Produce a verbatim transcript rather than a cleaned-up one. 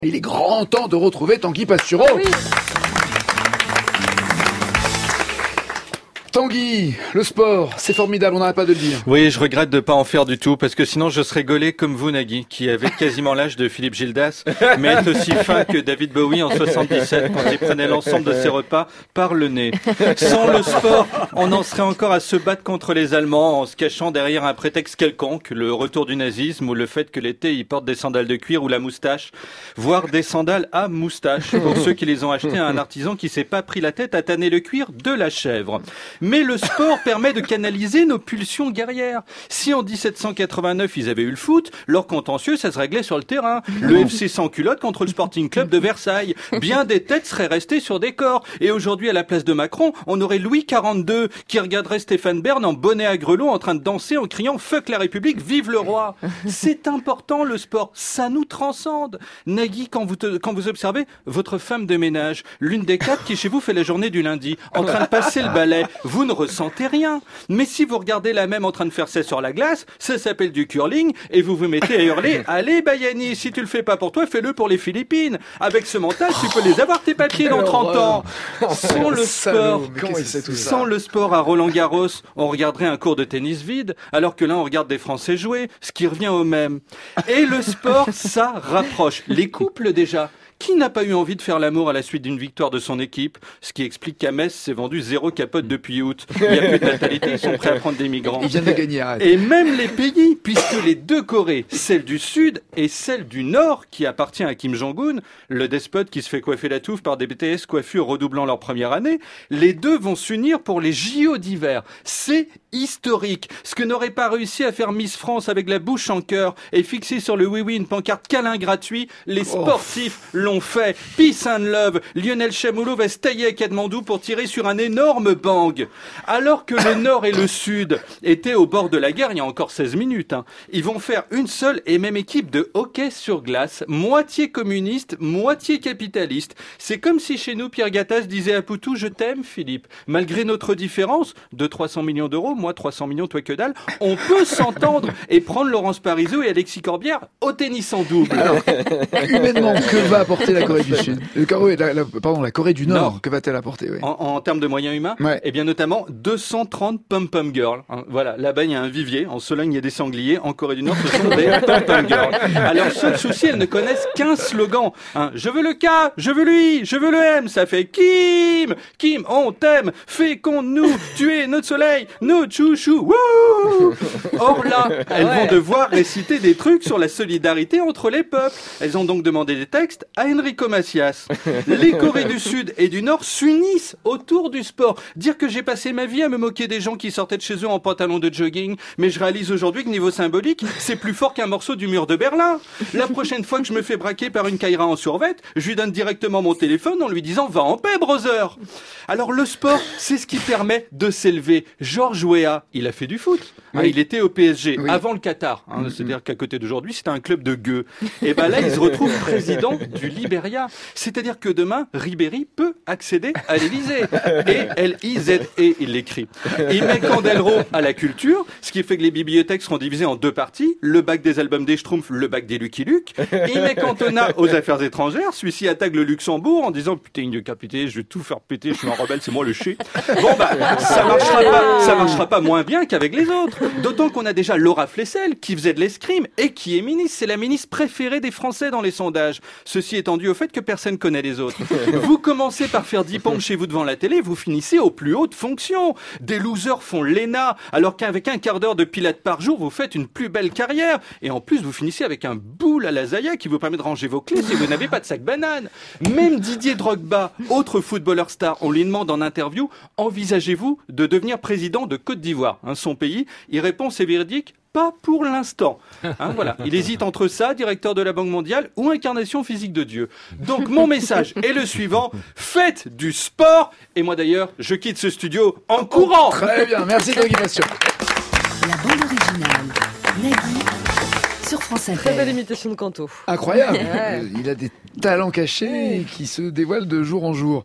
Il est grand temps de retrouver Tanguy Pastureau. Oui. Tanguy, le sport, c'est formidable, on n'arrête pas de le dire. Oui, je regrette de pas en faire du tout, parce que sinon je serais gaulé comme vous, Nagui, qui avait quasiment l'âge de Philippe Gildas, mais est aussi fin que David Bowie en soixante-dix-sept, quand il prenait l'ensemble de ses repas par le nez. Sans le sport, on en serait encore à se battre contre les Allemands, en se cachant derrière un prétexte quelconque, le retour du nazisme, ou le fait que l'été ils portent des sandales de cuir ou la moustache, voire des sandales à moustache, pour ceux qui les ont achetées à un artisan qui s'est pas pris la tête à tanner le cuir de la chèvre. Mais le sport permet de canaliser nos pulsions guerrières. Si en dix-sept cent quatre-vingt-neuf ils avaient eu le foot, leur contentieux ça se réglait sur le terrain. Le F C sans culotte contre le Sporting Club de Versailles. Bien des têtes seraient restées sur des corps. Et aujourd'hui à la place de Macron, on aurait Louis quarante-deux qui regarderait Stéphane Bern en bonnet à grelot en train de danser en criant « Fuck la République, vive le roi !» C'est important le sport, ça nous transcende. Nagui, quand vous, te, quand vous observez votre femme de ménage, l'une des quatre qui chez vous fait la journée du lundi, en train de passer le balai, vous ne ressentez rien. Mais si vous regardez la même en train de faire ça sur la glace, ça s'appelle du curling et vous vous mettez à hurler « Allez Bayani, si tu le fais pas pour toi, fais-le pour les Philippines. Avec ce mental, tu peux les avoir tes papiers dans trente ans. » Sans le sport, sans le sport à Roland-Garros, on regarderait un cours de tennis vide, alors que là on regarde des Français jouer, ce qui revient au même. Et le sport, ça rapproche. Les couples déjà. Qui n'a pas eu envie de faire l'amour à la suite d'une victoire de son équipe? Ce qui explique qu'à Metz s'est vendu zéro capote depuis août. Il n'y a plus de natalité, ils sont prêts à prendre des migrants. Ils viennent de gagner, arrête. Et même les pays, puisque les deux Corées, celle du Sud et celle du Nord, qui appartient à Kim Jong-un, le despote qui se fait coiffer la touffe par des B T S coiffures redoublant leur première année, les deux vont s'unir pour les J O d'hiver. C'est historique. Ce que n'aurait pas réussi à faire Miss France avec la bouche en cœur et fixer sur le oui-oui une pancarte câlin gratuit, les sportifs oh. l'ont fait. Peace and love. Lionel Chamoulot va se tailler à Katmandou pour tirer sur un énorme bang. Alors que le Nord et le Sud étaient au bord de la guerre il y a encore seize minutes, hein, ils vont faire une seule et même équipe de hockey sur glace, moitié communiste, moitié capitaliste. C'est comme si chez nous, Pierre Gattaz disait à Poutou, je t'aime, Philippe. Malgré notre différence de trois cents millions d'euros, moi trois cents millions, toi que dalle, on peut s'entendre et prendre Laurence Parisot et Alexis Corbière au tennis en double. Alors, humainement, que va apporter la Corée du Sud, le Corée, la, la, pardon, la Corée du Nord, Nord. Que va-t-elle apporter oui. en, en termes de moyens humains, ouais. Eh bien notamment deux cent trente pom-pom girls. Hein, voilà, là-bas il y a un vivier, en Sologne il y a des sangliers, en Corée du Nord ce sont des pom-pom girls. Alors seul souci, elles ne connaissent qu'un slogan. Hein, je veux le K, je veux lui, je veux le M, ça fait Kim, Kim, on t'aime, féconde-nous, tu es notre soleil, notre chouchou. Wouh. Or là, elles ouais. vont devoir réciter des trucs sur la solidarité entre les peuples. Elles ont donc demandé des textes à Enrico Macias. Les Corées du Sud et du Nord s'unissent autour du sport. Dire que j'ai passé ma vie à me moquer des gens qui sortaient de chez eux en pantalon de jogging, mais je réalise aujourd'hui que niveau symbolique, c'est plus fort qu'un morceau du mur de Berlin. La prochaine fois que je me fais braquer par une Kaira en survette, je lui donne directement mon téléphone en lui disant « Va en paix, brother !» Alors le sport, c'est ce qui permet de s'élever. Georges Weah, il a fait du foot. Oui. Hein, il était au P S G, oui. avant le Qatar. Hein, mm-hmm. C'est-à-dire qu'à côté d'aujourd'hui, c'était un club de gueux. Et ben là, il se retrouve président du Liberia. C'est-à-dire que demain, Ribéry peut accéder à l'Élysée. Et L I Z E, il l'écrit. Il met Candelro à la culture, ce qui fait que les bibliothèques seront divisées en deux parties. Le bac des albums des Schtroumpfs, le bac des Lucky Luke. Il met Cantona aux affaires étrangères. Celui-ci attaque le Luxembourg en disant « Putain, une capité, je vais tout faire péter, je suis un rebelle, c'est moi le chi. » Bon bah, ça marchera pas, ça marchera pas moins bien qu'avec les autres. D'autant qu'on a déjà Laura Flessel, qui faisait de l'escrime et qui est ministre. C'est la ministre préférée des Français dans les sondages. Ceci étant dû au fait que personne connaît les autres. Vous commencez par faire dix pompes chez vous devant la télé, vous finissez aux plus hautes fonctions. Des losers font l'E N A, alors qu'avec un quart d'heure de pilates par jour, vous faites une plus belle carrière. Et en plus, vous finissez avec un boule à la Zaya qui vous permet de ranger vos clés si vous n'avez pas de sac banane. Même Didier Drogba, autre footballeur star, on lui demande en interview, envisagez-vous de devenir président de Côte d'Ivoire, hein, son pays? Il répond, c'est véridique, pas pour l'instant. Hein, voilà. Il hésite entre ça, directeur de la Banque mondiale, ou incarnation physique de Dieu. Donc mon message est le suivant, faites du sport. Et moi d'ailleurs, je quitte ce studio en courant. Oh, très bien, merci Tanguy Passion. La bande originale, Nagui, sur France Inter. Très belle imitation de Canto. Incroyable. Ouais. Il a des talents cachés qui se dévoilent de jour en jour.